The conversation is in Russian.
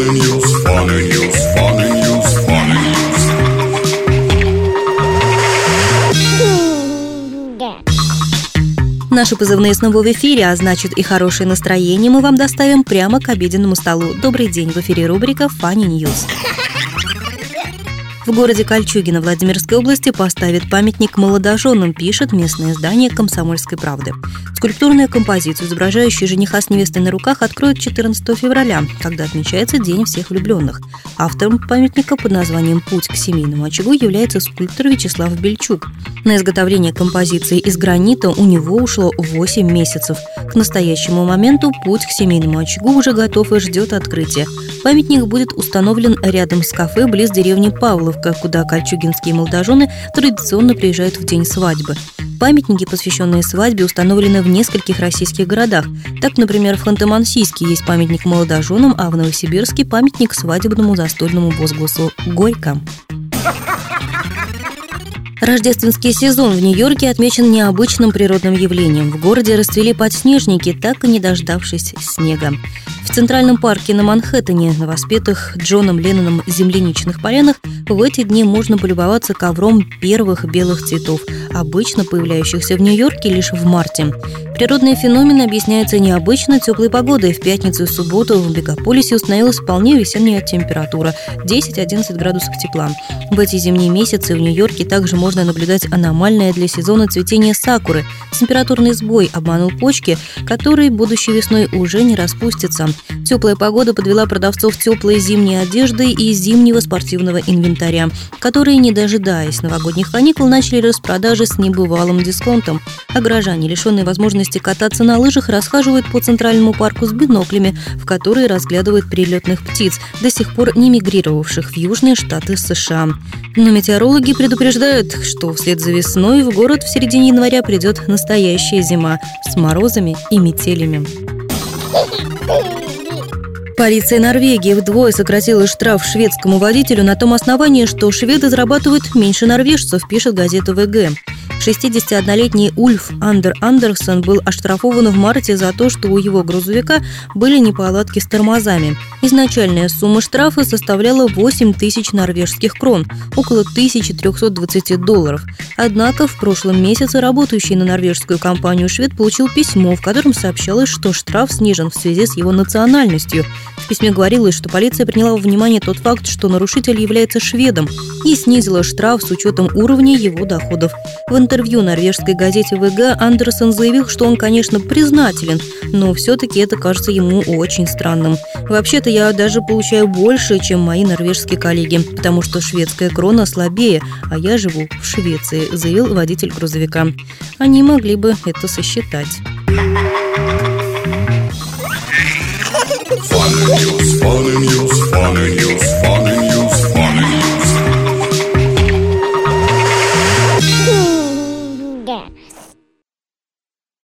Наши позывные снова в эфире, а значит и хорошее настроение мы вам доставим прямо к обеденному столу. Добрый день, в эфире рубрика Funny News. В городе Кольчугино Владимирской области поставят памятник молодоженам, пишет местное издание «Комсомольской правды». Скульптурную композицию, изображающую жениха с невестой на руках, откроют 14 февраля, когда отмечается День всех влюбленных. Автором памятника под названием «Путь к семейному очагу» является скульптор Вячеслав Бельчук. На изготовление композиции из гранита у него ушло 8 месяцев. К настоящему моменту путь к семейному очагу уже готов и ждет открытия. Памятник будет установлен рядом с кафе близ деревни Павловка, куда кольчугинские молодожены традиционно приезжают в день свадьбы. Памятники, посвященные свадьбе, установлены в нескольких российских городах. Так, например, в Ханты-Мансийске есть памятник молодоженам, а в Новосибирске памятник свадебному застольному возгласу «Горько». Рождественский сезон в Нью-Йорке отмечен необычным природным явлением. В городе расцвели подснежники, так и не дождавшись снега. В Центральном парке на Манхэттене, на воспетых Джоном Ленноном земляничных полянах, в эти дни можно полюбоваться ковром первых белых цветов, обычно появляющихся в Нью-Йорке лишь в марте. Природные феномены объясняются необычно теплой погодой. В пятницу и субботу в мегаполисе установилась вполне весенняя температура – 10-11 градусов тепла. В эти зимние месяцы в Нью-Йорке также можно наблюдать аномальное для сезона цветение сакуры. Температурный сбой обманул почки, которые будущей весной уже не распустятся. Теплая погода подвела продавцов теплой зимней одежды и зимнего спортивного инвентаря, которые, не дожидаясь новогодних каникул, начали распродажи с небывалым дисконтом. А горожане, лишенные возможности кататься на лыжах, расхаживают по Центральному парку с биноклями, в которые разглядывают перелетных птиц, до сих пор не мигрировавших в южные штаты США. Но метеорологи предупреждают, что вслед за весной в город в середине января придет настоящая зима с морозами и метелями. Полиция Норвегии вдвое сократила штраф шведскому водителю на том основании, что шведы зарабатывают меньше норвежцев, пишет газета ВГ. 61-летний Ульф Андер Андерсон был оштрафован в марте за то, что у его грузовика были неполадки с тормозами. Изначальная сумма штрафа составляла 8 тысяч норвежских крон, около $1320. Однако в прошлом месяце работающий на норвежскую компанию швед получил письмо, в котором сообщалось, что штраф снижен в связи с его национальностью. В письме говорилось, что полиция приняла во внимание тот факт, что нарушитель является шведом, и снизила штраф с учетом уровня его доходов. В интервью норвежской газете ВГ Андерсон заявил, что он, конечно, признателен, но все-таки это кажется ему очень странным. «Вообще-то я даже получаю больше, чем мои норвежские коллеги, потому что шведская крона слабее, а я живу в Швеции», заявил водитель грузовика. Они могли бы это сосчитать. Funny news, funny news, funny news, funny